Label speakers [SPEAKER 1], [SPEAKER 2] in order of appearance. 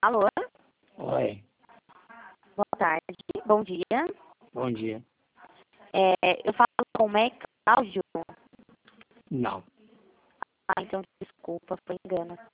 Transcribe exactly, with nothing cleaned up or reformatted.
[SPEAKER 1] Alô?
[SPEAKER 2] Oi,
[SPEAKER 1] Boa tarde. Bom dia.
[SPEAKER 2] bom dia.
[SPEAKER 1] É, eu falo com o Mac Cláudio.
[SPEAKER 2] Não,
[SPEAKER 1] Ah, então desculpa, foi engano.